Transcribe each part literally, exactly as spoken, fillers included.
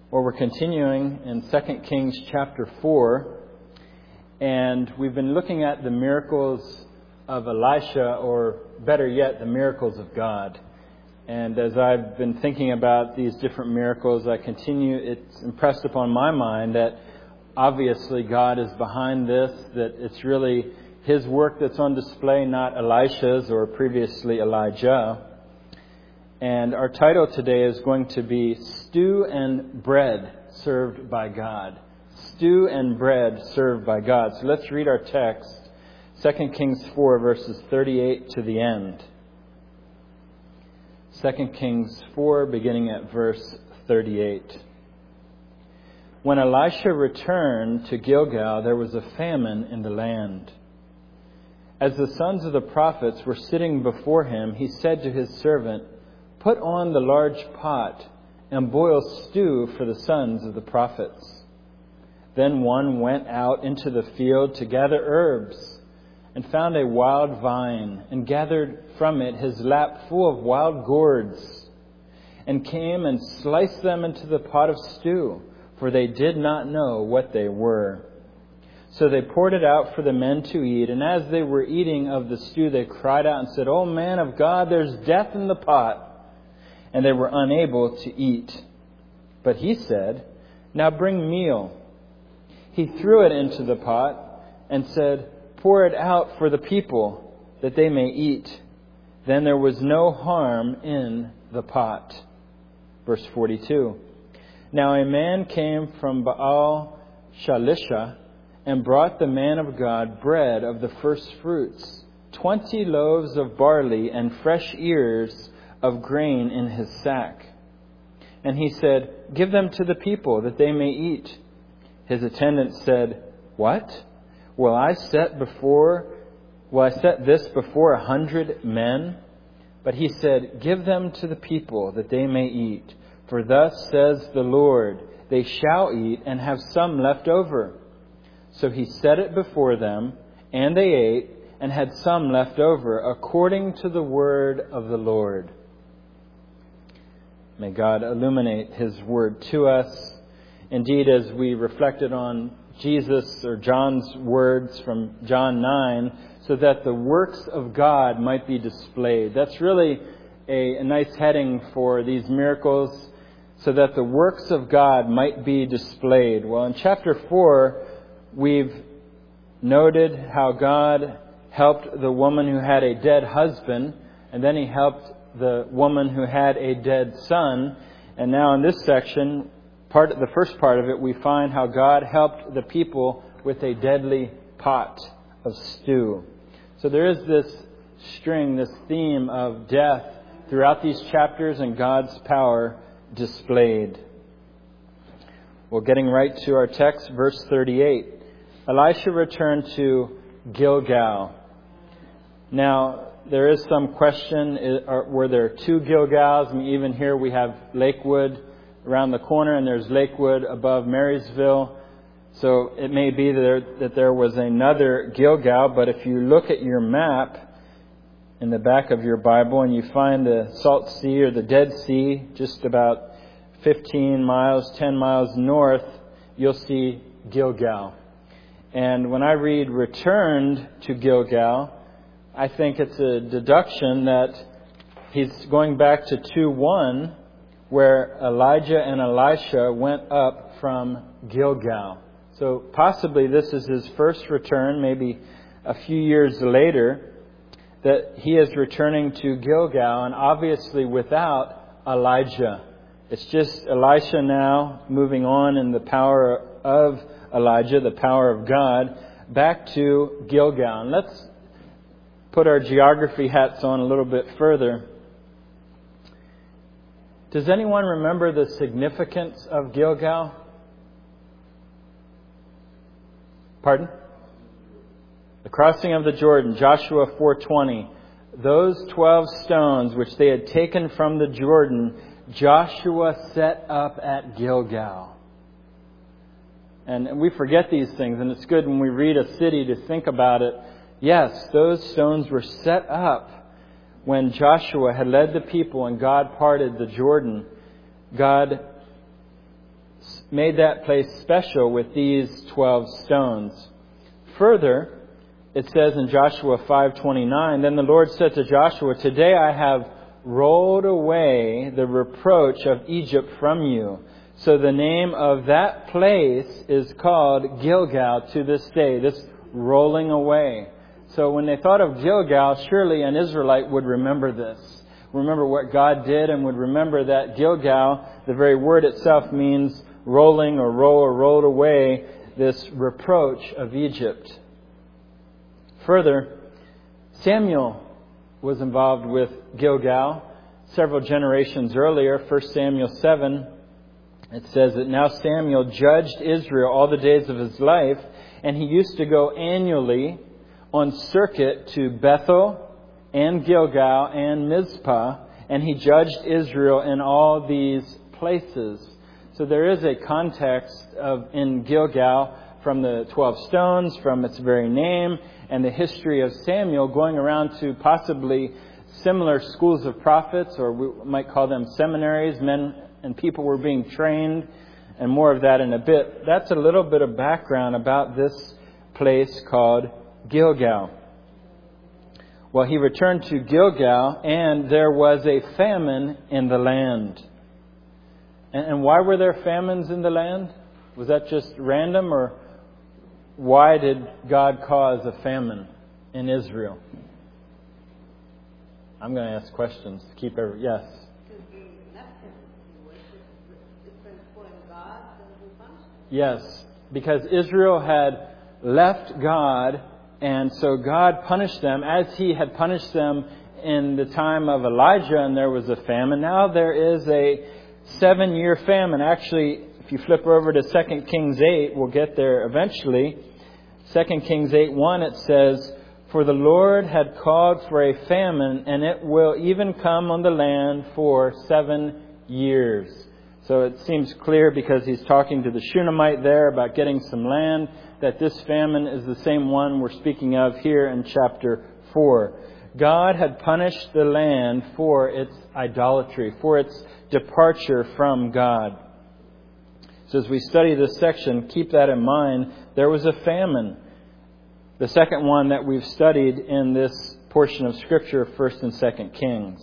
Well, we're continuing in Second Kings chapter four, and we've been looking at the miracles of Elisha, or better yet, the miracles of God. And as I've been thinking about these different miracles, I continue, it's impressed upon my mind that obviously God is behind this, that it's really His work that's on display, not Elisha's or previously Elijah. And our title today is going to be Stew and Bread Served by God. Stew and Bread Served by God. So let's read our text, Second Kings four, verses thirty-eight to the end. Second Kings four, beginning at verse thirty-eight. When Elisha returned to Gilgal, there was a famine in the land. As the sons of the prophets were sitting before him, he said to his servant, "Put on the large pot and boil stew for the sons of the prophets." Then one went out into the field to gather herbs and found a wild vine and gathered from it his lap full of wild gourds and came and sliced them into the pot of stew, for they did not know what they were. So they poured it out for the men to eat, and as they were eating of the stew, they cried out and said, "O man of God, there's death in the pot." And they were unable to eat. But he said, "Now bring meal." He threw it into the pot and said, "Pour it out for the people, that they may eat." Then there was no harm in the pot. Verse forty-two. Now a man came from Baal Shalisha and brought the man of God bread of the first fruits, twenty loaves of barley and fresh ears of grain in his sack. And he said, "Give them to the people, that they may eat." His attendant said, "What? Will I set before, will I set this before a hundred men?" But he said, "Give them to the people, that they may eat. For thus says the Lord, they shall eat and have some left over." So he set it before them, and they ate and had some left over, according to the word of the Lord. May God illuminate His word to us. Indeed, as we reflected on Jesus or John's words from John nine, so that the works of God might be displayed. That's really a, a nice heading for these miracles, so that the works of God might be displayed. Well, in chapter four, we've noted how God helped the woman who had a dead husband, and then He helped the woman who had a dead son. And now in this section, part the first part of it, we find how God helped the people with a deadly pot of stew. So there is this string, this theme of death throughout these chapters and God's power displayed. Well, getting right to our text, verse thirty-eight. Elisha returned to Gilgal. Now, there is some question, were there two Gilgals? I mean, even here we have Lakewood around the corner, and there's Lakewood above Marysville. So it may be that there, that there was another Gilgal, but if you look at your map in the back of your Bible and you find the Salt Sea or the Dead Sea just about fifteen miles, ten miles north, you'll see Gilgal. And when I read returned to Gilgal, I think it's a deduction that he's going back to two one, where Elijah and Elisha went up from Gilgal. So possibly this is his first return, maybe a few years later, that he is returning to Gilgal, and obviously without Elijah. It's just Elisha now moving on in the power of Elijah, the power of God, back to Gilgal. And let's put our geography hats on a little bit further. Does anyone remember the significance of Gilgal? Pardon? The crossing of the Jordan, Joshua four twenty. Those twelve stones which they had taken from the Jordan, Joshua set up at Gilgal. And we forget these things, and it's good when we read a city to think about it. Yes, those stones were set up when Joshua had led the people and God parted the Jordan. God made that place special with these twelve stones. Further, it says in Joshua five twenty-nine, "Then the Lord said to Joshua, 'Today I have rolled away the reproach of Egypt from you.' So the name of that place is called Gilgal to this day," this rolling away. So when they thought of Gilgal, surely an Israelite would remember this. Remember what God did, and would remember that Gilgal, the very word itself, means rolling or roll or rolled away this reproach of Egypt. Further, Samuel was involved with Gilgal several generations earlier. First Samuel seven, it says that now Samuel judged Israel all the days of his life, and he used to go annually on circuit to Bethel and Gilgal and Mizpah, and he judged Israel in all these places. So there is a context of in Gilgal from the twelve stones, from its very name, and the history of Samuel going around to possibly similar schools of prophets, or we might call them seminaries. Men and people were being trained, and more of that in a bit. That's a little bit of background about this place called Gilgal. Well, he returned to Gilgal, and there was a famine in the land. And why were there famines in the land? Was that just random, or why did God cause a famine in Israel? I'm going to ask questions to keep every... Yes? Yes, because Israel had left God, and so God punished them as He had punished them in the time of Elijah, and there was a famine. Now there is a seven-year famine. Actually, if you flip over to Second Kings eight, we'll get there eventually. Second Kings eight one, it says, "For the Lord had called for a famine, and it will even come on the land for seven years." So it seems clear, because he's talking to the Shunammite there about getting some land, that this famine is the same one we're speaking of here in chapter four. God had punished the land for its idolatry, for its departure from God. So as we study this section, keep that in mind. There was a famine. The second one that we've studied in this portion of Scripture, First and Second Kings.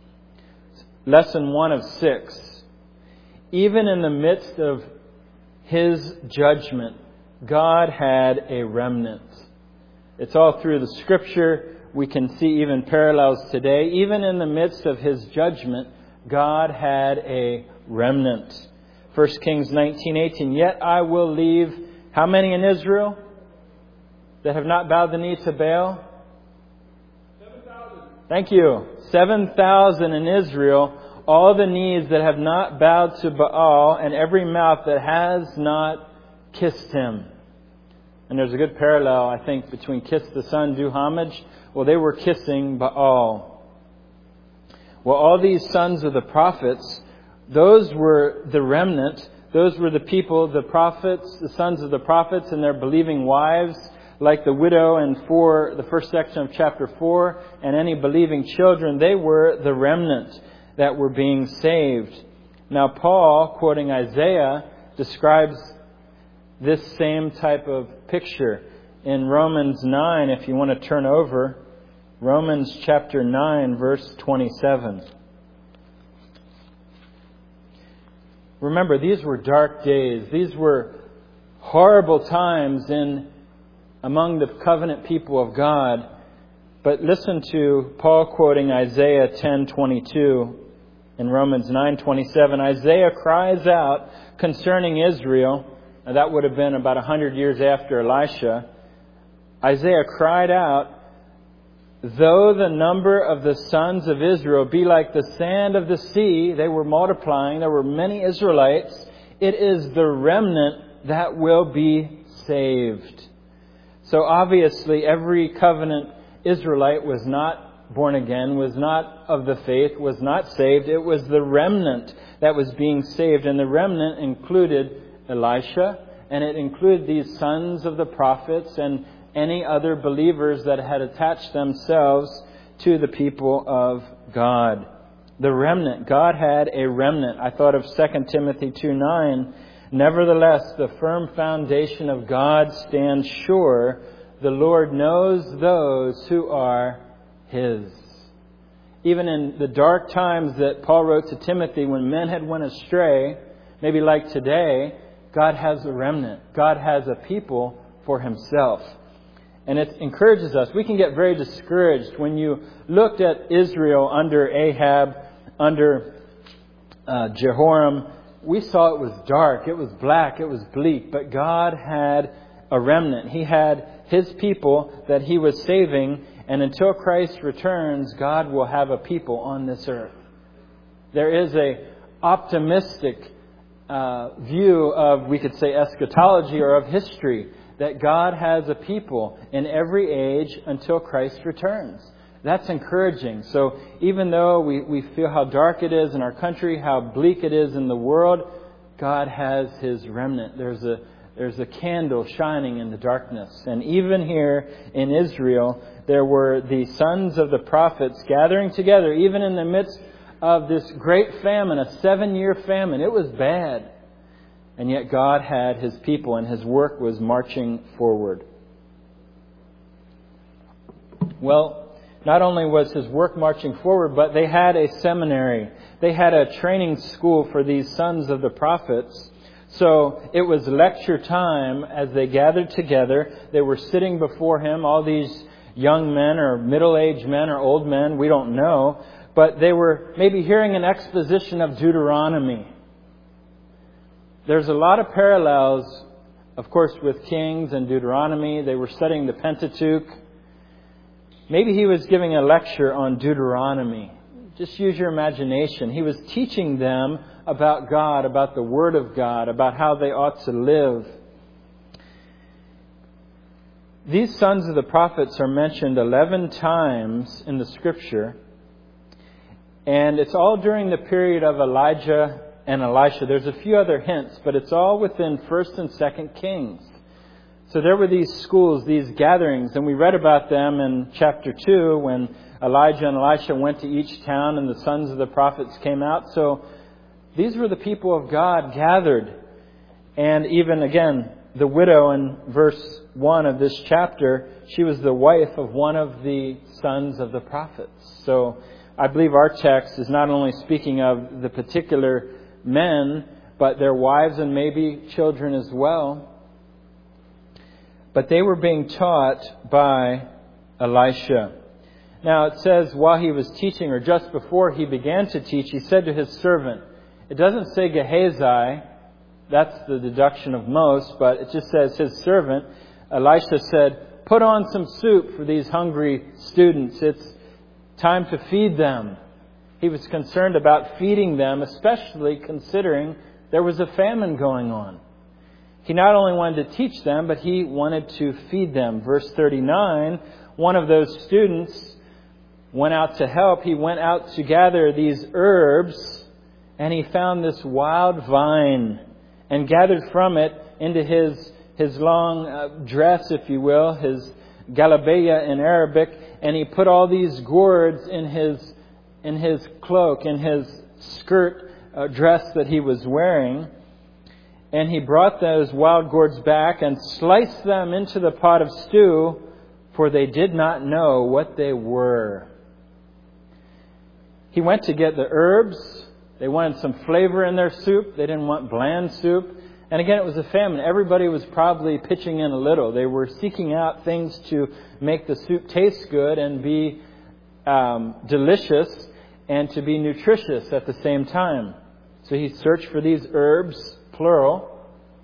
Lesson one of six. Even in the midst of His judgment, God had a remnant. It's all through the Scripture. We can see even parallels today. Even in the midst of His judgment, God had a remnant. First Kings nineteen eighteen. "Yet I will leave," how many in Israel that have not bowed the knee to Baal? Seven thousand. Thank you. Seven thousand in Israel. All the knees that have not bowed to Baal, and every mouth that has not kissed him. And there's a good parallel, I think, between kiss the Son, do homage. Well, they were kissing Baal. Well, all these sons of the prophets, those were the remnant. Those were the people, the prophets, the sons of the prophets and their believing wives, like the widow in four, the first section of chapter four, and any believing children. They were the remnant that were being saved. Now, Paul, quoting Isaiah, describes this same type of picture in Romans nine, if you want to turn over. Romans chapter nine, verse twenty-seven. Remember, these were dark days. These were horrible times in among the covenant people of God. But listen to Paul quoting Isaiah ten twenty-two in Romans nine twenty-seven. Isaiah cries out concerning Israel. Now that would have been about a hundred years after Elisha. Isaiah cried out, "Though the number of the sons of Israel be like the sand of the sea," they were multiplying, there were many Israelites, "it is the remnant that will be saved." So obviously every covenant Israelite was not born again, was not of the faith, was not saved. It was the remnant that was being saved. And the remnant included Elisha, and it included these sons of the prophets and any other believers that had attached themselves to the people of God. The remnant. God had a remnant. I thought of Second Timothy two nine. Nevertheless, the firm foundation of God stands sure. The Lord knows those who are His. Even in the dark times that Paul wrote to Timothy, when men had went astray, maybe like today, God has a remnant. God has a people for Himself. And it encourages us. We can get very discouraged. When you looked at Israel under Ahab, under uh, Jehoram, we saw it was dark, it was black, it was bleak. But God had a remnant. He had His people that He was saving. And until Christ returns, God will have a people on this earth. There is a optimistic uh, view of, we could say, eschatology or of history, that God has a people in every age until Christ returns. That's encouraging. So even though we, we feel how dark it is in our country, how bleak it is in the world, God has His remnant. There's a There's a candle shining in the darkness. And even here in Israel, there were the sons of the prophets gathering together, even in the midst of this great famine, a seven-year famine. It was bad. And yet God had His people and His work was marching forward. Well, not only was His work marching forward, but they had a seminary. They had a training school for these sons of the prophets. So it was lecture time as they gathered together. They were sitting before Him, all these young men or middle-aged men or old men, we don't know. But they were maybe hearing an exposition of Deuteronomy. There's a lot of parallels, of course, with Kings and Deuteronomy. They were studying the Pentateuch. Maybe He was giving a lecture on Deuteronomy. Just use your imagination. He was teaching them about God, about the Word of God, about how they ought to live. These sons of the prophets are mentioned eleven times in the Scripture. And it's all during the period of Elijah and Elisha. There's a few other hints, but it's all within First and Second Kings. So there were these schools, these gatherings, and we read about them in chapter two when Elijah and Elisha went to each town and the sons of the prophets came out. So these were the people of God gathered. And even again, the widow in verse one of this chapter, she was the wife of one of the sons of the prophets. So I believe our text is not only speaking of the particular men, but their wives and maybe children as well. But they were being taught by Elisha. Now it says while he was teaching, or just before he began to teach, he said to his servant, it doesn't say Gehazi, that's the deduction of most, but it just says his servant. Elisha said, put on some soup for these hungry students. It's time to feed them. He was concerned about feeding them, especially considering there was a famine going on. He not only wanted to teach them, but he wanted to feed them. Verse thirty-nine, one of those students went out to help. He went out to gather these herbs, and he found this wild vine and gathered from it into his his long uh, dress, if you will, his galabeya in Arabic, and he put all these gourds in his in his cloak, in his skirt uh, dress that he was wearing. And he brought those wild gourds back and sliced them into the pot of stew, for they did not know what they were. He went to get the herbs. They wanted some flavor in their soup. They didn't want bland soup. And again, it was a famine. Everybody was probably pitching in a little. They were seeking out things to make the soup taste good and be um, delicious and to be nutritious at the same time. So he searched for these herbs, plural,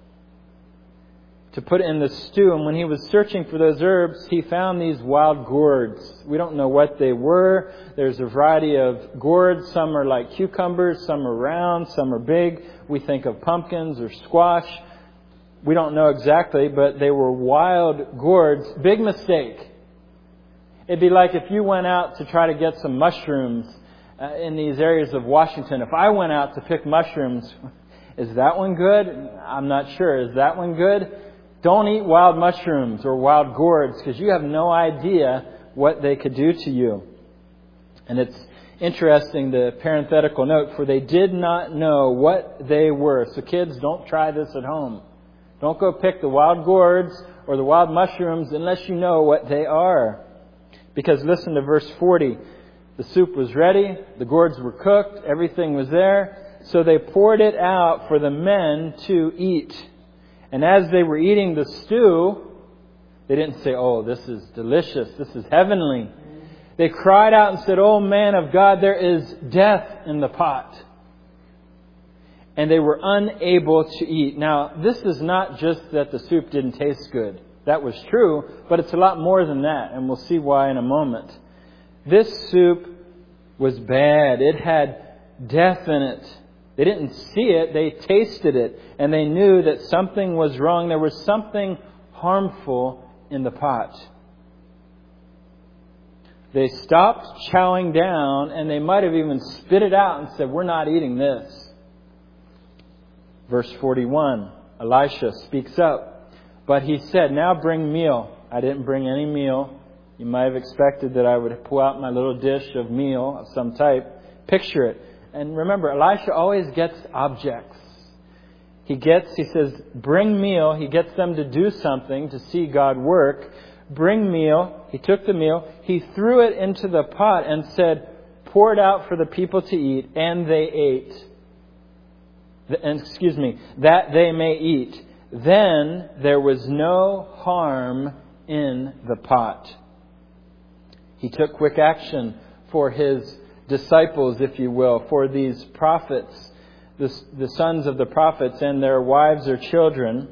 to put in the stew. And when he was searching for those herbs, he found these wild gourds. We don't know what they were. There's a variety of gourds. Some are like cucumbers, some are round, some are big. We think of pumpkins or squash. We don't know exactly, but they were wild gourds. Big mistake. It'd be like if you went out to try to get some mushrooms uh, in these areas of Washington. If I went out to pick mushrooms, is that one good? I'm not sure. Is that one good? Don't eat wild mushrooms or wild gourds, because you have no idea what they could do to you. And it's Interesting, the parenthetical note, for they did not know what they were. So kids, don't try this at home. Don't go pick the wild gourds or the wild mushrooms unless you know what they are. Because listen to verse forty. The soup was ready, the gourds were cooked, everything was there. So they poured it out for the men to eat. And as they were eating the stew, they didn't say, oh, this is delicious, this is heavenly. They cried out and said, oh man of God, there is death in the pot. And they were unable to eat. Now, this is not just that the soup didn't taste good. That was true, but it's a lot more than that, and we'll see why in a moment. This soup was bad. It had death in it. They didn't see it, they tasted it, and they knew that something was wrong. There was something harmful in the pot. They stopped chowing down, and they might have even spit it out and said, we're not eating this. Verse forty-one, Elisha speaks up. But he said, now bring meal. I didn't bring any meal. You might have expected that I would pull out my little dish of meal of some type. Picture it. And remember, Elisha always gets objects. He gets, he says, bring meal. He gets them to do something to see God work. Bring meal. He took the meal. He threw it into the pot and said, pour it out for the people to eat. And they ate. And, excuse me, that they may eat. Then there was no harm in the pot. He took quick action for his disciples, if you will, for these prophets, the, the sons of the prophets and their wives or children.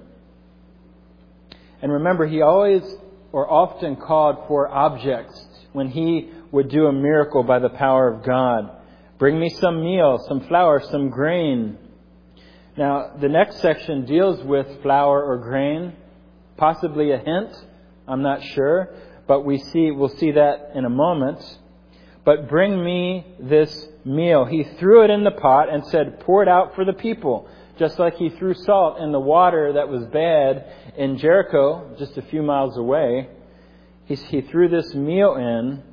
And remember, he always or often called for objects when he would do a miracle by the power of God. Bring me some meal, some flour, some grain. Now, the next section deals with flour or grain, possibly a hint. I'm not sure, but we see we'll see that in a moment. But bring me this meal. He threw it in the pot and said, pour it out for the people. Just like he threw salt in the water that was bad in Jericho, just a few miles away. He, he threw this meal in,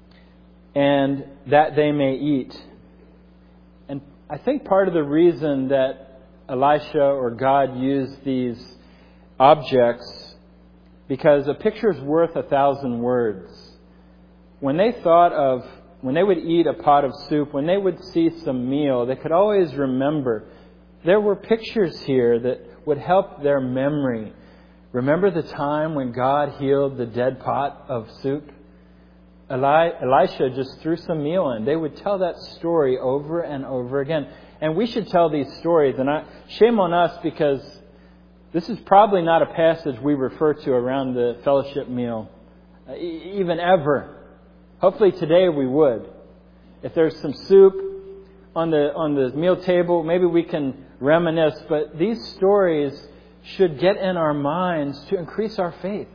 and that they may eat. And I think part of the reason that Elisha or God used these objects, because a picture is worth a thousand words. When they thought of, when they would eat a pot of soup, when they would see some meal, they could always remember. There were pictures here that would help their memory. Remember the time when God healed the dead pot of soup? Eli- Elisha just threw some meal in. They would tell that story over and over again. And we should tell these stories. And I, shame on us, because this is probably not a passage we refer to around the fellowship meal, even ever. Hopefully today we would. If there's some soup on the on the meal table, maybe we can reminisce. But these stories should get in our minds to increase our faith.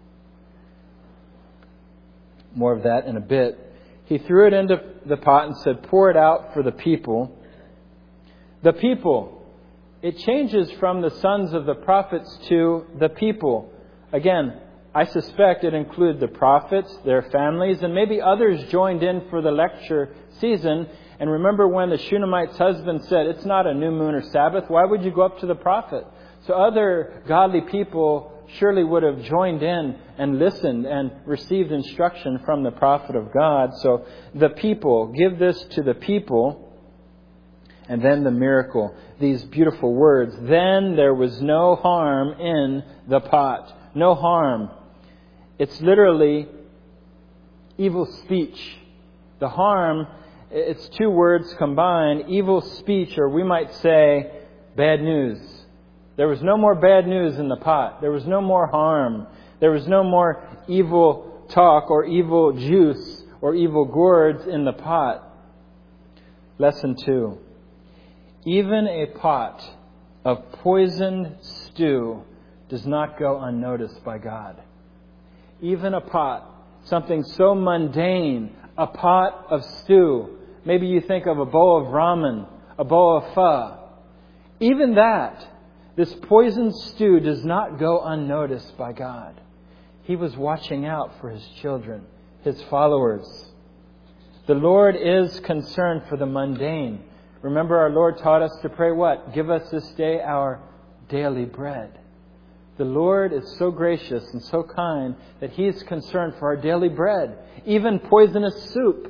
More of that in a bit. He threw it into the pot and said, pour it out for the people. The people. It changes from the sons of the prophets to the people. Again, I suspect it included the prophets, their families, and maybe others joined in for the lecture season. And remember when the Shunammite's husband said, it's not a new moon or Sabbath, why would you go up to the prophet? So other godly people surely would have joined in and listened and received instruction from the prophet of God. So the people, give this to the people. And then the miracle, these beautiful words. Then there was no harm in the pot. No harm. It's literally evil speech. The harm, it's two words combined. Evil speech, or we might say bad news. There was no more bad news in the pot. There was no more harm. There was no more evil talk or evil juice or evil gourds in the pot. Lesson two. Even a pot of poisoned stew does not go unnoticed by God. Even a pot, something so mundane, a pot of stew. Maybe you think of a bowl of ramen, a bowl of pho. Even that, this poisoned stew does not go unnoticed by God. He was watching out for His children, His followers. The Lord is concerned for the mundane. Remember, our Lord taught us to pray what? Give us this day our daily bread. The Lord is so gracious and so kind that He is concerned for our daily bread, even poisonous soup.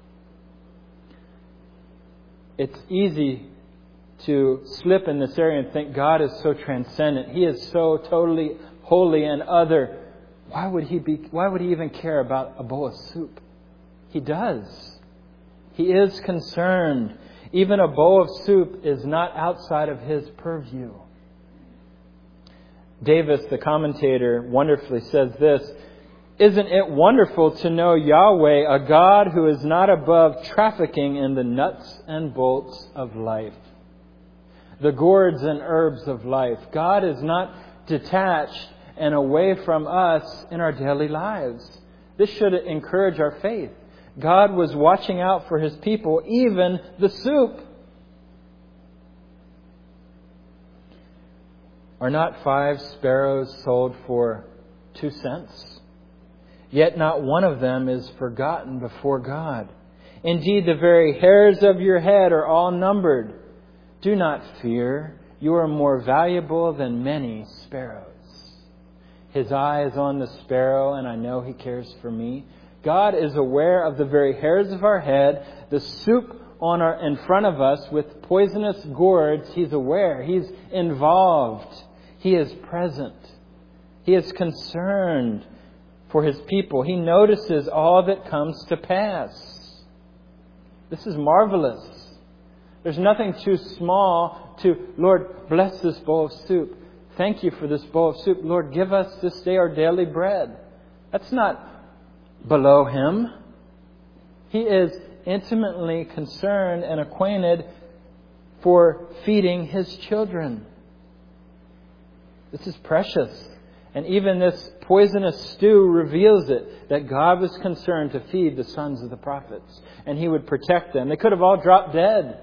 It's easy to slip in this area and think God is so transcendent. He is so totally holy and other. Why would He be? Why would He even care about a bowl of soup? He does. He is concerned. Even a bowl of soup is not outside of His purview. Davis, the commentator, wonderfully says this: "Isn't it wonderful to know Yahweh, a God who is not above trafficking in the nuts and bolts of life, the gourds and herbs of life? God is not detached and away from us in our daily lives. This should encourage our faith. God was watching out for His people, even the soup. Are not five sparrows sold for two cents? Yet not one of them is forgotten before God. Indeed, the very hairs of your head are all numbered. Do not fear. You are more valuable than many sparrows." His eye is on the sparrow, and I know He cares for me. God is aware of the very hairs of our head, the soup on our, in front of us with poisonous gourds. He's aware. He's involved. He is present. He is concerned for His people. He notices all that comes to pass. This is marvelous. There's nothing too small to, Lord, bless this bowl of soup. Thank You for this bowl of soup. Lord, give us this day our daily bread. That's not below Him. He is intimately concerned and acquainted for feeding His children. This is precious. And even this poisonous stew reveals it, that God was concerned to feed the sons of the prophets. And He would protect them. They could have all dropped dead.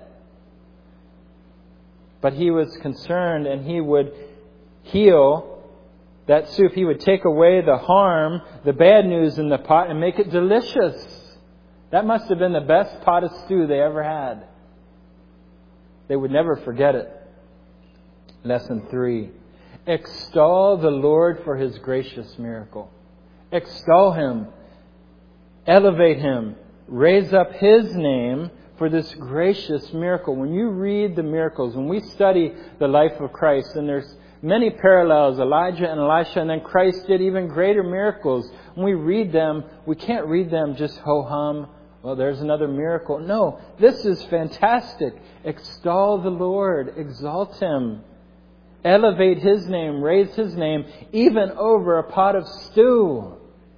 But He was concerned, and He would heal that soup. He would take away the harm, the bad news in the pot, and make it delicious. That must have been the best pot of stew they ever had. They would never forget it. Lesson three. Extol the Lord for His gracious miracle. Extol Him. Elevate Him. Raise up His name for this gracious miracle. When you read the miracles, when we study the life of Christ, and there's many parallels, Elijah and Elisha, and then Christ did even greater miracles. When we read them, we can't read them just ho-hum. Well, there's another miracle. No, this is fantastic. Extol the Lord. Exalt Him. Elevate His name. Raise His name even over a pot of stew.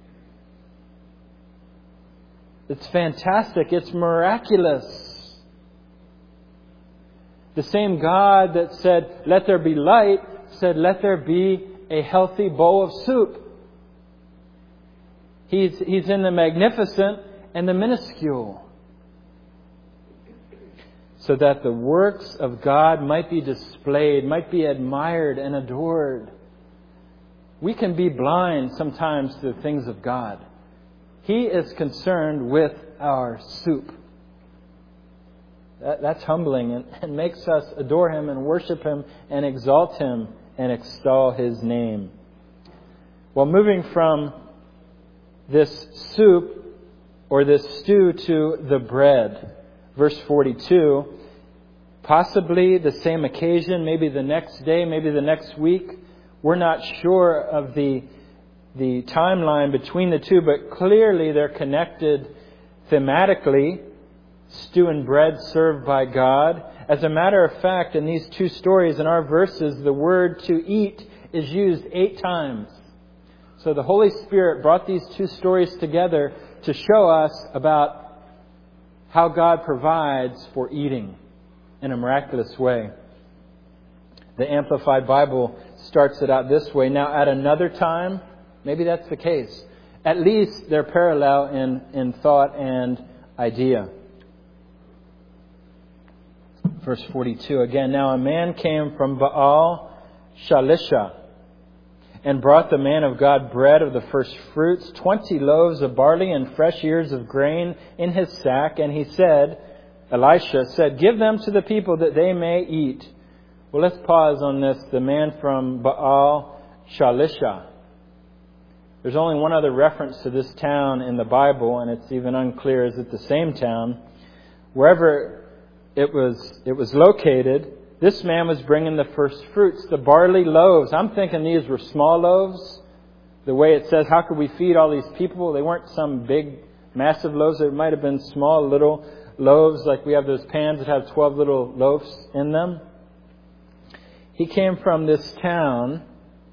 It's fantastic. It's miraculous. The same God that said, "Let there be light," said, "Let there be a healthy bowl of soup." He's, he's in the magnificent and the minuscule. So that the works of God might be displayed, might be admired and adored. We can be blind sometimes to the things of God. He is concerned with our soup. That, that's humbling and, and makes us adore Him and worship Him and exalt Him and extol His name. Well, moving from this soup or this stew to the bread. Verse forty-two, possibly the same occasion, maybe the next day, maybe the next week. We're not sure of the the timeline between the two, but clearly they're connected thematically. Stew and bread served by God. As a matter of fact, in these two stories, in our verses, the word to eat is used eight times. So the Holy Spirit brought these two stories together to show us about how God provides for eating in a miraculous way. The Amplified Bible starts it out this way. Now, at another time, maybe that's the case. At least they're parallel in, in thought and idea. Verse forty-two again. Now a man came from Baal Shalisha and brought the man of God bread of the first fruits, twenty loaves of barley and fresh ears of grain in his sack. And he said, Elisha said, give them to the people that they may eat. Well, let's pause on this. The man from Baal Shalisha. There's only one other reference to this town in the Bible, and it's even unclear, is it the same town? Wherever it was, it was located, this man was bringing the first fruits, the barley loaves. I'm thinking these were small loaves. The way it says, how could we feed all these people? They weren't some big, massive loaves. It might have been small, little loaves, like we have those pans that have twelve little loaves in them. He came from this town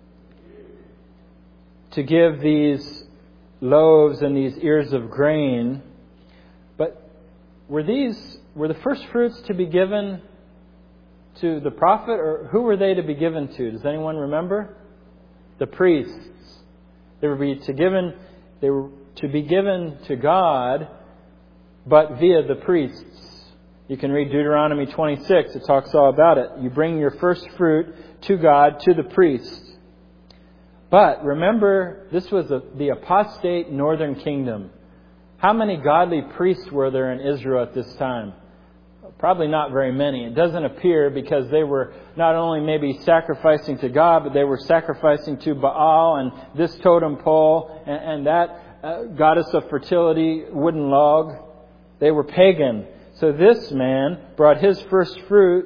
to give these loaves and these ears of grain. But were these, were the first fruits to be given to the prophet, or who were they to be given to? Does anyone remember? The priests. They were be to given, they were to be given to God, but via the priests. You can read Deuteronomy twenty-six. It talks all about it. You bring your first fruit to God, to the priest. But remember, this was a, the apostate northern kingdom. How many godly priests were there in Israel at this time? Probably not very many. It doesn't appear, because they were not only maybe sacrificing to God, but they were sacrificing to Baal and this totem pole and, and that uh, goddess of fertility wooden log. They were pagan. So this man brought his first fruit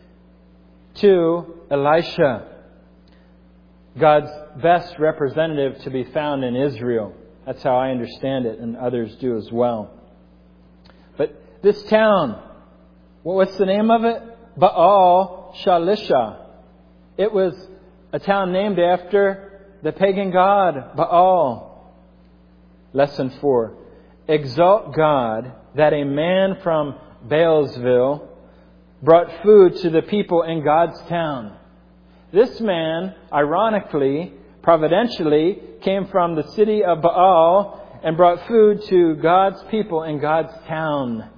to Elisha, God's best representative to be found in Israel. That's how I understand it, and others do as well. But this town, what's the name of it? Baal Shalisha. It was a town named after the pagan god Baal. Lesson four. Exalt God that a man from Baalsville brought food to the people in God's town. This man, ironically, providentially, came from the city of Baal and brought food to God's people in God's town.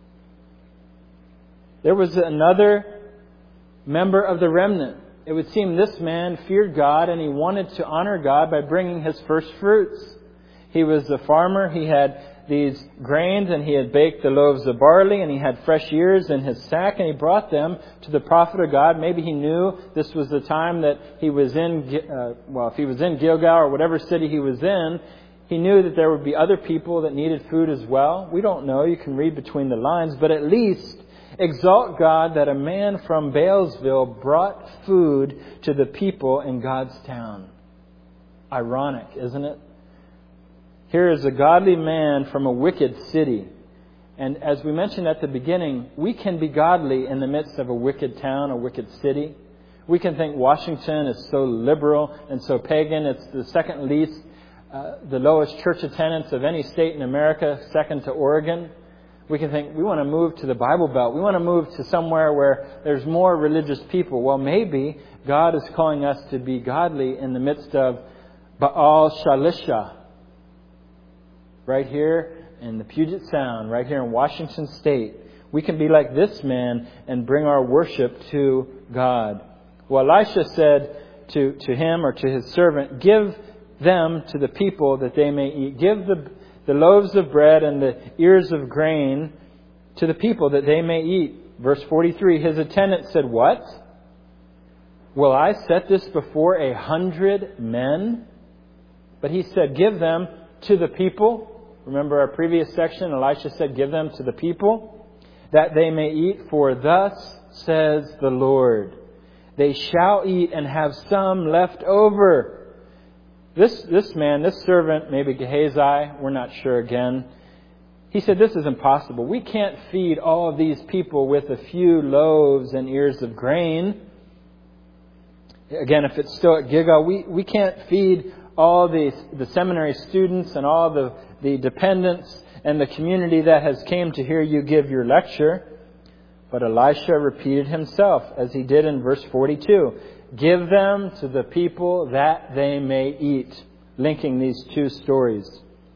There was another member of the remnant. It would seem this man feared God and he wanted to honor God by bringing his first fruits. He was a farmer. He had these grains and he had baked the loaves of barley and he had fresh ears in his sack and he brought them to the prophet of God. Maybe he knew this was the time that he was in, uh, well, if he was in Gilgal or whatever city he was in, he knew that there would be other people that needed food as well. We don't know. You can read between the lines, but at least exalt God that a man from Baalsville brought food to the people in God's town. Ironic, isn't it? Here is a godly man from a wicked city. And as we mentioned at the beginning, we can be godly in the midst of a wicked town, a wicked city. We can think Washington is so liberal and so pagan. It's the second least, uh, the lowest church attendance of any state in America, second to Oregon. We can think we want to move to the Bible Belt. We want to move to somewhere where there's more religious people. Well, maybe God is calling us to be godly in the midst of Baal Shalisha. Right here in the Puget Sound, right here in Washington State. We can be like this man and bring our worship to God. Well, Elisha said to, to him or to his servant, give them to the people that they may eat. Give the, the loaves of bread and the ears of grain to the people that they may eat. Verse forty-three, his attendant said, what? Will I set this before a hundred men? But he said, give them to the people. Remember our previous section, Elisha said, give them to the people, that they may eat, for thus says the Lord, they shall eat and have some left over. This, this man, this servant, maybe Gehazi, we're not sure again, he said, this is impossible. We can't feed all of these people with a few loaves and ears of grain. Again, if it's still at Gilgal, we, we can't feed all the, the seminary students and all the, the dependents and the community that has came to hear you give your lecture. But Elisha repeated himself, as he did in verse forty-two. Give them to the people that they may eat. Linking these two stories.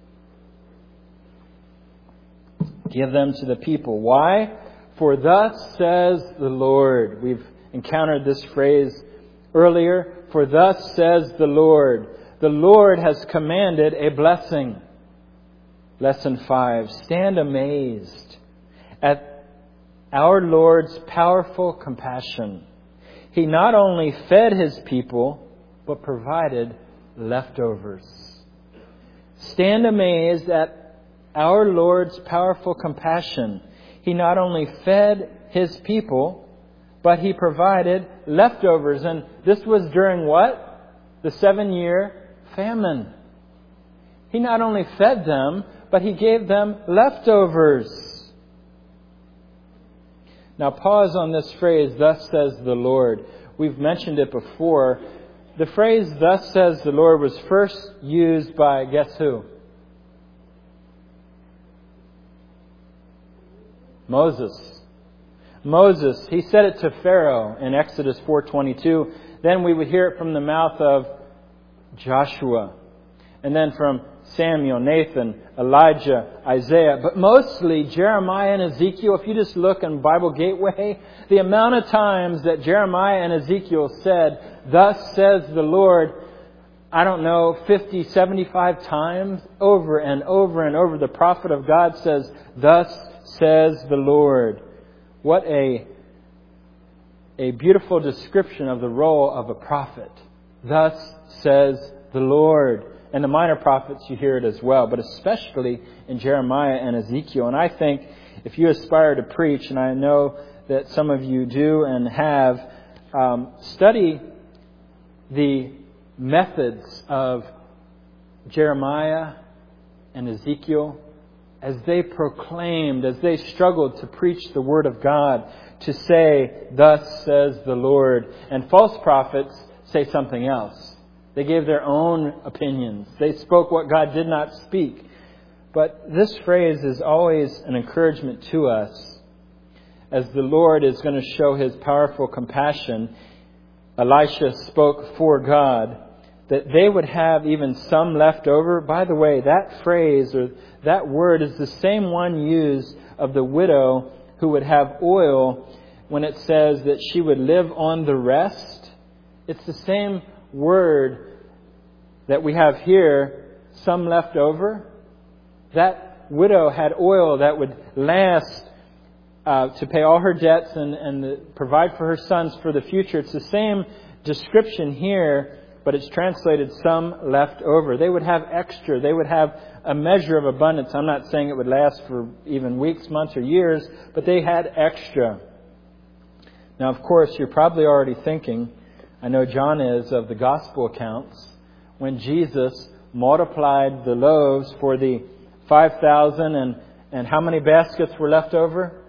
Give them to the people. Why? For thus says the Lord. We've encountered this phrase earlier, for thus says the Lord. The Lord has commanded a blessing. Lesson five. Stand amazed at our Lord's powerful compassion. He not only fed His people, but provided leftovers. Stand amazed at our Lord's powerful compassion. He not only fed His people, but He provided leftovers. And this was during what? The seven-year famine. He not only fed them, but He gave them leftovers. Now pause on this phrase, thus says the Lord. We've mentioned it before. The phrase, thus says the Lord, was first used by, guess who? Moses. Moses. He said it to Pharaoh in Exodus four twenty-two. Then we would hear it from the mouth of Joshua. And then from Samuel, Nathan, Elijah, Isaiah. But mostly Jeremiah and Ezekiel. If you just look in Bible Gateway, the amount of times that Jeremiah and Ezekiel said, thus says the Lord, I don't know, fifty, seventy-five times, over and over and over. The prophet of God says, thus says the Lord. What a, a beautiful description of the role of a prophet. Thus says the Lord. And the minor prophets, you hear it as well, but especially in Jeremiah and Ezekiel. And I think if you aspire to preach, and I know that some of you do and have, um, study the methods of Jeremiah and Ezekiel as they proclaimed, as they struggled to preach the Word of God, to say, thus says the Lord. And false prophets say something else. They gave their own opinions. They spoke what God did not speak. But this phrase is always an encouragement to us. As the Lord is going to show His powerful compassion, Elisha spoke for God, that they would have even some left over. By the way, that phrase or that word is the same one used of the widow who would have oil when it says that she would live on the rest. It's the same word that we have here, some left over. That widow had oil that would last uh, to pay all her debts and, and the, provide for her sons for the future. It's the same description here, but it's translated some left over. They would have extra. They would have a measure of abundance. I'm not saying it would last for even weeks, months, or years, but they had extra. Now, of course, you're probably already thinking, I know John is, of the gospel accounts, when Jesus multiplied the loaves for the five thousand and, and how many baskets were left over?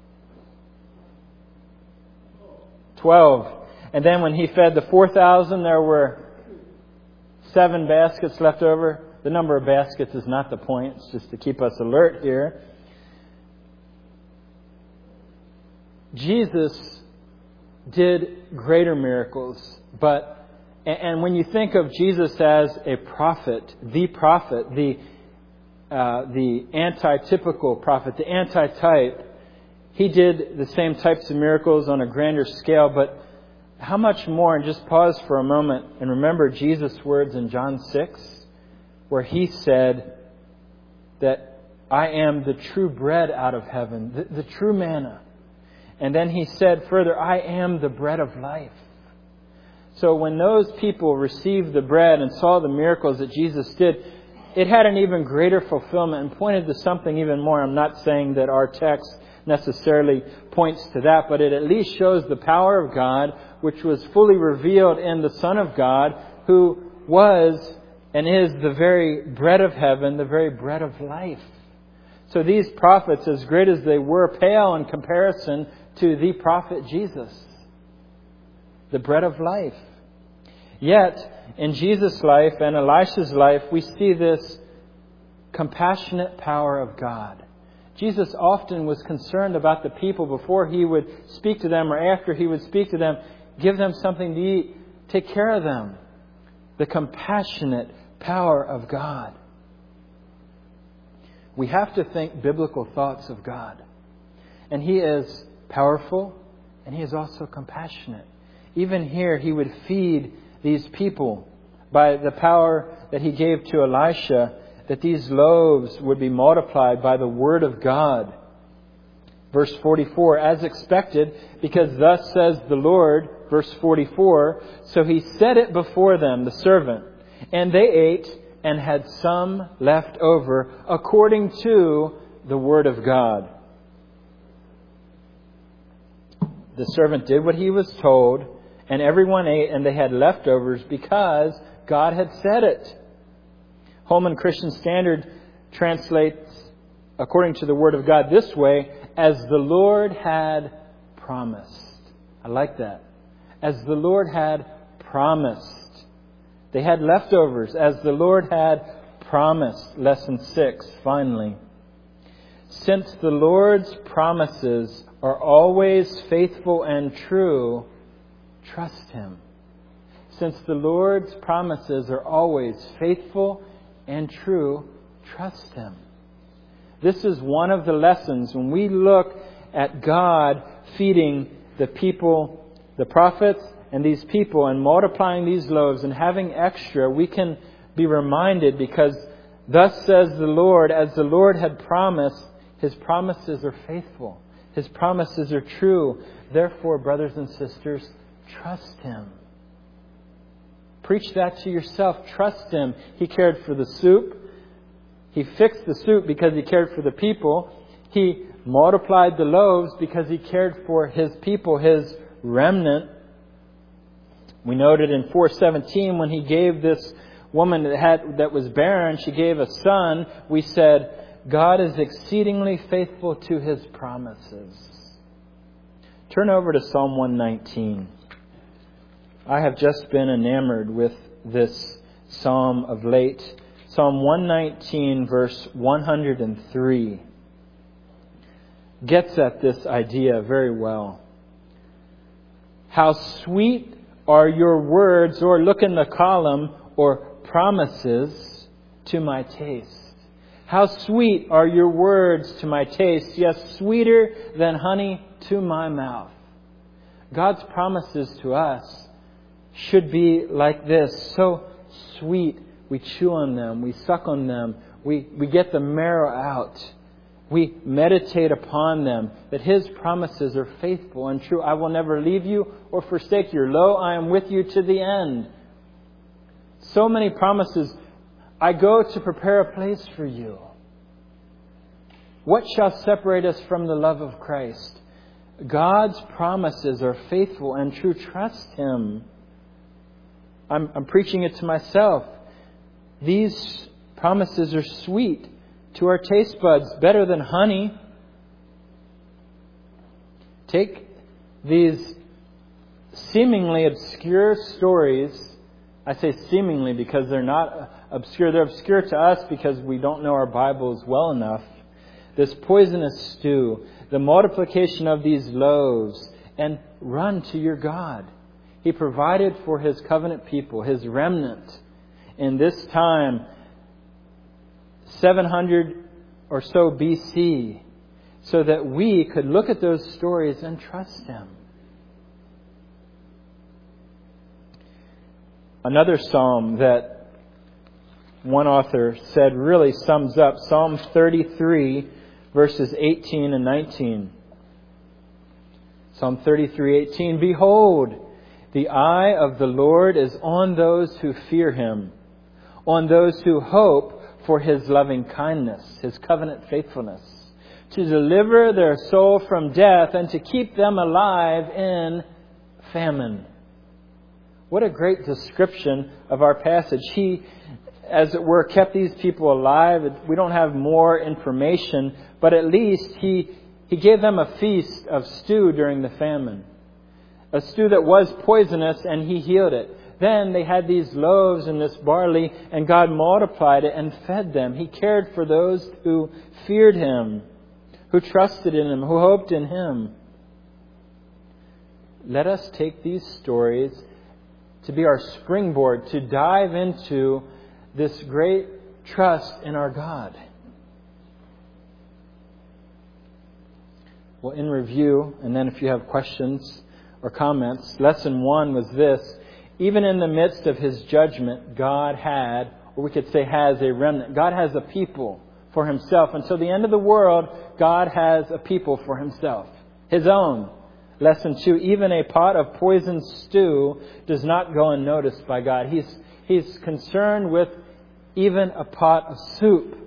Twelve. And then when He fed the four thousand, there were seven baskets left over. The number of baskets is not the point. It's just to keep us alert here. Jesus did greater miracles, but and when you think of Jesus as a prophet, the prophet, the uh, the antitypical prophet, the antitype, He did the same types of miracles on a grander scale, but how much more? And just pause for a moment and remember Jesus' words in John six, where He said that I am the true bread out of heaven, the, the true manna. And then He said further, I am the bread of life. So when those people received the bread and saw the miracles that Jesus did, it had an even greater fulfillment and pointed to something even more. I'm not saying that our text necessarily points to that, but it at least shows the power of God, which was fully revealed in the Son of God, who was and is the very bread of heaven, the very bread of life. So these prophets, as great as they were, pale in comparison to the prophet Jesus, the bread of life. Yet, in Jesus' life and Elisha's life, we see this compassionate power of God. Jesus often was concerned about the people before He would speak to them or after He would speak to them, give them something to eat, take care of them. The compassionate power of God. We have to think biblical thoughts of God. And He is powerful and He is also compassionate. even here He would feed these people by the power that He gave to Elisha, that these loaves would be multiplied by the Word of God. Verse forty-four, as expected, because thus says the Lord, verse forty-four, so He set it before them, the servant, and they ate and had some left over according to the Word of God. The servant did what he was told, and everyone ate, and they had leftovers because God had said it. Holman Christian Standard translates, according to the Word of God, this way, as the Lord had promised. I like that. As the Lord had promised. They had leftovers, as the Lord had promised. Lesson six, finally. Since the Lord's promises are always faithful and true, trust Him. Since the Lord's promises are always faithful and true, trust Him. This is one of the lessons when we look at God feeding the people, the prophets, and these people, and multiplying these loaves and having extra. We can be reminded, because thus says the Lord, as the Lord had promised, His promises are faithful. His promises are true. Therefore, brothers and sisters, trust Him. Preach that to yourself. Trust Him. He cared for the soup. He fixed the soup because He cared for the people. He multiplied the loaves because He cared for His people, His remnant. We noted in four seventeen, when He gave this woman that had that was barren, she gave a son. We said, God is exceedingly faithful to His promises. Turn over to Psalm one nineteen. I have just been enamored with this psalm of late. Psalm one nineteen, verse one hundred three, gets at this idea very well. How sweet are your words, or look in the column, or promises to my taste. How sweet are your words to my taste, yes, sweeter than honey to my mouth. God's promises to us should be like this, so sweet. We chew on them, we suck on them, we, we get the marrow out. We meditate upon them, that His promises are faithful and true. I will never leave you or forsake you. Lo, I am with you to the end. So many promises. I go to prepare a place for you. What shall separate us from the love of Christ? God's promises are faithful and true. Trust Him. I'm, I'm preaching it to myself. These promises are sweet to our taste buds, better than honey. Take these seemingly obscure stories. I say seemingly because they're not obscure. They're obscure to us because we don't know our Bibles well enough. This poisonous stew, the multiplication of these loaves, and run to your God. He provided for His covenant people, His remnant, in this time, seven hundred or so B C, so that we could look at those stories and trust Him. Another psalm that one author said really sums up Psalm thirty-three, verses eighteen and nineteen. Psalm thirty-three, eighteen. Behold, the eye of the Lord is on those who fear Him, on those who hope for His loving kindness, His covenant faithfulness, to deliver their soul from death and to keep them alive in famine. What a great description of our passage. He, as it were, kept these people alive. We don't have more information, but at least He, he gave them a feast of stew during the famine. A stew that was poisonous, and He healed it. Then they had these loaves and this barley, and God multiplied it and fed them. He cared for those who feared Him, who trusted in Him, who hoped in Him. Let us take these stories to be our springboard to dive into this great trust in our God. Well, in review, and then if you have questions, or comments. Lesson one was this: even in the midst of His judgment, God had, or we could say has, a remnant. God has a people for Himself. Until the end of the world, God has a people for Himself, His own. Lesson two: even a pot of poisoned stew does not go unnoticed by God. He's, he's concerned with even a pot of soup.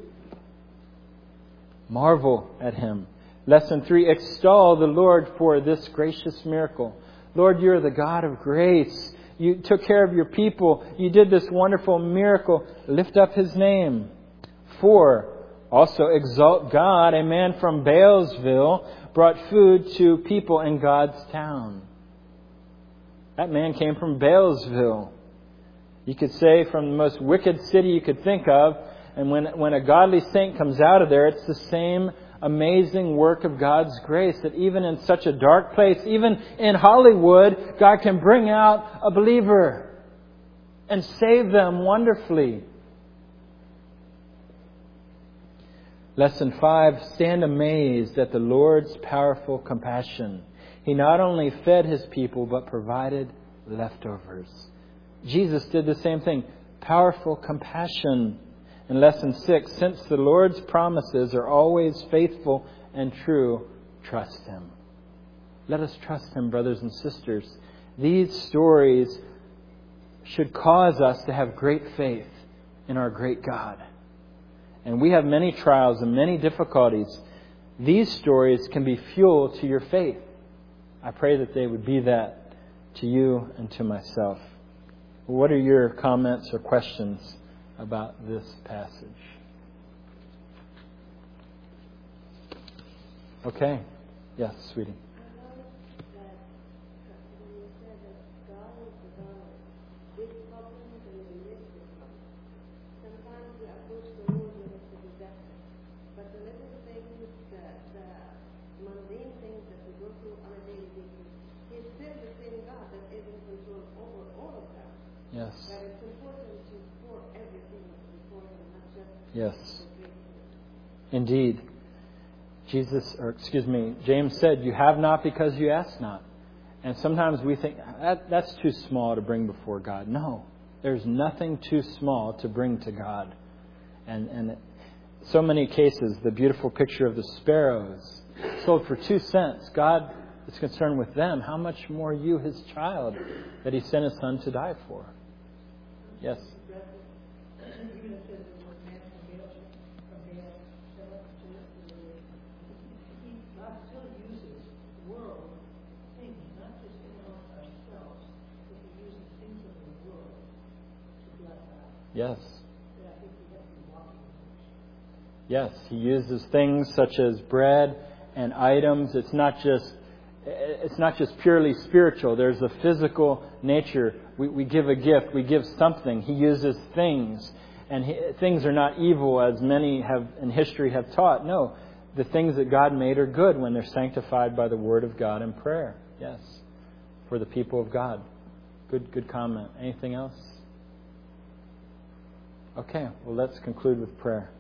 Marvel at Him. Lesson three: extol the Lord for this gracious miracle. Lord, You're the God of grace. You took care of Your people. You did this wonderful miracle. Lift up His name. Four, also exalt God. A man from Balesville brought food to people in God's town. That man came from Balesville. You could say from the most wicked city you could think of. And when, when a godly saint comes out of there, it's the same amazing work of God's grace, that even in such a dark place, even in Hollywood, God can bring out a believer and save them wonderfully. Lesson five: stand amazed at the Lord's powerful compassion. He not only fed His people, but provided leftovers. Jesus did the same thing. Powerful compassion. In lesson six: since the Lord's promises are always faithful and true, trust Him. Let us trust Him, brothers and sisters. These stories should cause us to have great faith in our great God. And we have many trials and many difficulties. These stories can be fuel to your faith. I pray that they would be that to you and to myself. What are your comments or questions about this passage? Okay. Yes, sweetie. Yes. That it's important to pour everything before Him, not just. Yes. Indeed. Jesus, or excuse me, James said, "You have not because you ask not." And sometimes we think that that's too small to bring before God. No, there's nothing too small to bring to God. And and so many cases, the beautiful picture of the sparrows sold for two cents. God is concerned with them. How much more you, His child, that He sent His Son to die for? Yes. Yes. Yes, He uses things such as bread and items. It's not just it's not just purely spiritual. There's a physical nature. We, we give a gift. We give something. He uses things. And he, things are not evil, as many have in history have taught. No, the things that God made are good when they're sanctified by the Word of God and prayer. Yes, for the people of God. Good, good comment. Anything else? Okay, well, let's conclude with prayer.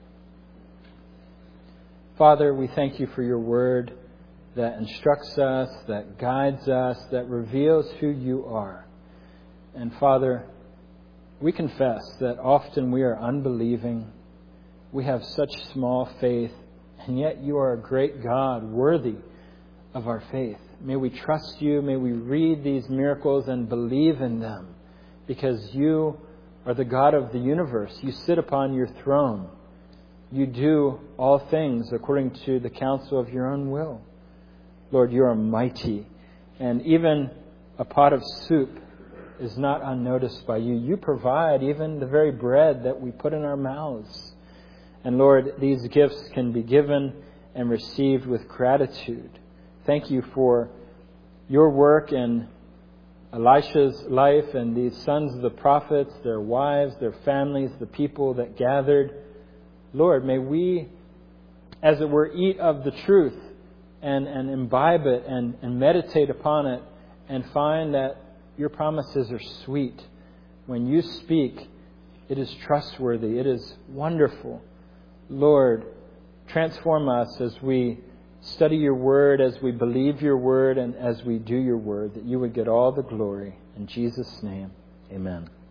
Father, we thank You for Your Word that instructs us, that guides us, that reveals who You are. And Father, we confess that often we are unbelieving. We have such small faith, and yet You are a great God, worthy of our faith. May we trust You. May we read these miracles and believe in them, because You are the God of the universe. You sit upon Your throne. You do all things according to the counsel of Your own will. Lord, You are mighty, and even a pot of soup is not unnoticed by You. You provide even the very bread that we put in our mouths. And Lord, these gifts can be given and received with gratitude. Thank You for Your work in Elisha's life and these sons of the prophets, their wives, their families, the people that gathered. Lord, may we, as it were, eat of the truth and, and imbibe it and, and meditate upon it and find that Your promises are sweet. When You speak, it is trustworthy. It is wonderful. Lord, transform us as we study your word, as we believe your word, and as we do your word, that you would get all the glory. In Jesus' name, amen.